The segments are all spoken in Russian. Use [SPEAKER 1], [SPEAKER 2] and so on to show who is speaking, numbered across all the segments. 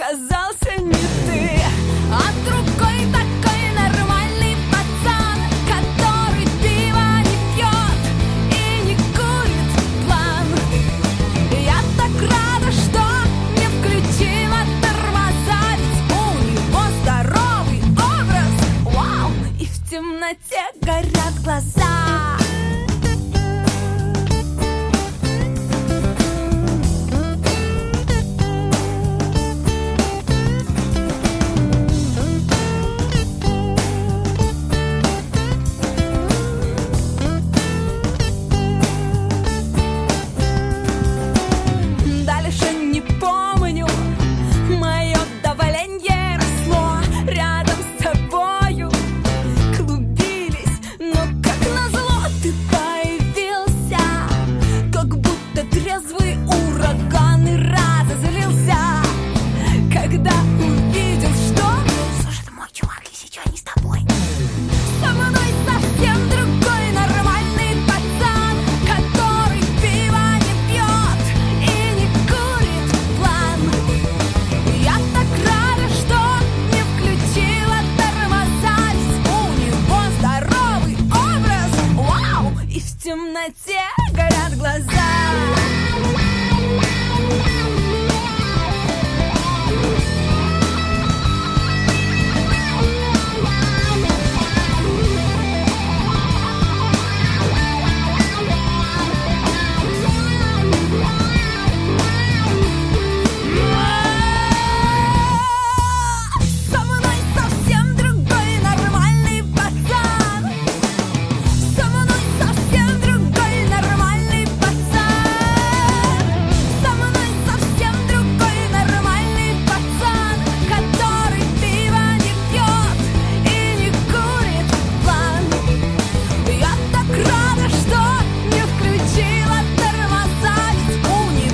[SPEAKER 1] оказался не ты, а другой такой нормальный пацан, который пиво не пьет и не курит план. Я так рада, что не включила тормоза, ведь у него здоровый образ. Вау! И в темноте горят глаза. В темноте горят глаза.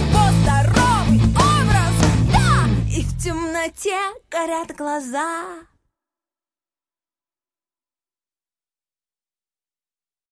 [SPEAKER 1] В темноте горят глаза.